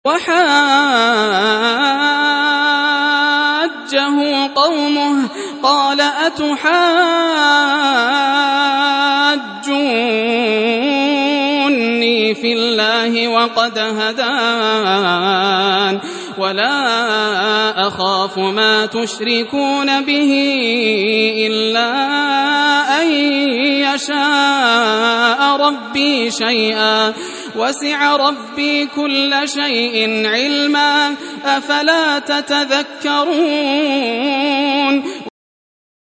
وحاجه قومه قال أتحاجوني في الله وقد هدان ولا أخاف ما تشركون به إلا أن يشاء ربي شيئا وسع ربي كل شيء علما أفلا تتذكرون